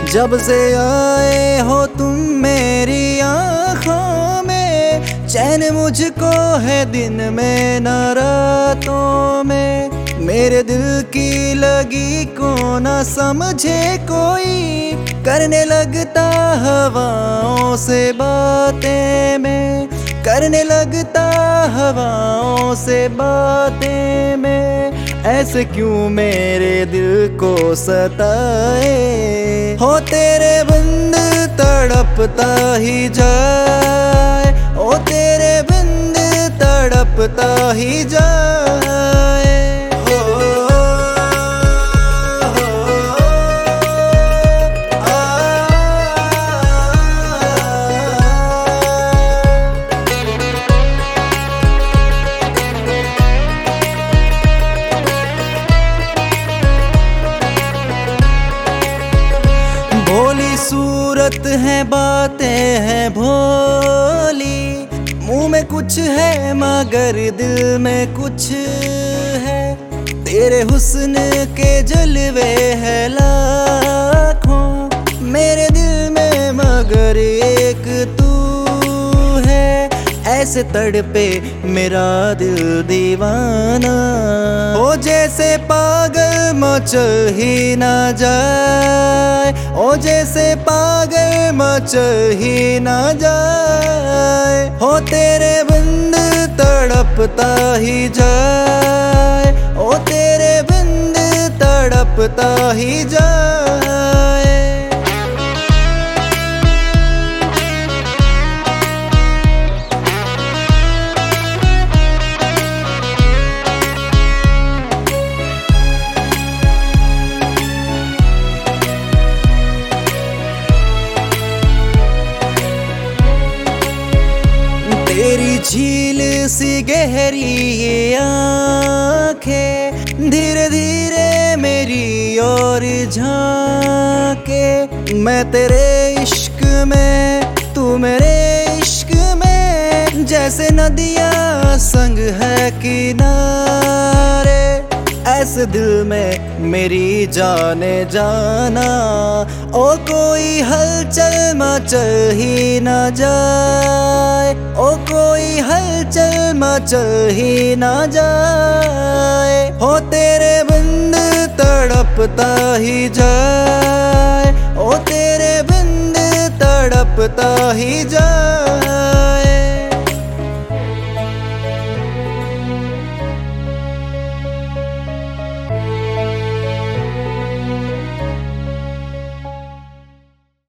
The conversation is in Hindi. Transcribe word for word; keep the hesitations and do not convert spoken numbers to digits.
जब से आए हो तुम मेरी आँखों में, चैन मुझको है दिन में न रातों में। मेरे दिल की लगी को न समझे कोई, करने लगता हवाओं से बातें में, करने लगता हवाओं से बातें में। ऐसे क्यों मेरे दिल को सताए, हो तेरे बिंद तड़पता ही जाए, ओ तेरे बिंद तड़पता ही जाए। भोली सूरत है, बातें हैं भोली, मुंह में कुछ है मगर दिल में कुछ है। तेरे हुस्न के जलवे है लाखों, मेरे दिल में मगर एक तू है। ऐसे तड़पे मेरा दिल दीवाना, ओ जैसे पागल मचल ही ना जाए, ओ जैसे पागल मचल ही ना जाए। हो तेरे बिंद तड़पता ही जाए, ओ तेरे बिंद तड़पता ही जाए। तेरी झील सी गहरी ये आँखें, धीरे धीरे मेरी ओर झांके। मैं तेरे इश्क में, तू मेरे इश्क में, जैसे नदियाँ संग है किनारे। ऐसे दिल में मेरी जाने जाना, ओ कोई हलचल मचल ही ना जाए, ओ कोई हलचल मचल ही ना जाए। हो तेरे बिंद तड़पता ही जाए, ओ तेरे बिंद तड़पता ही जाए।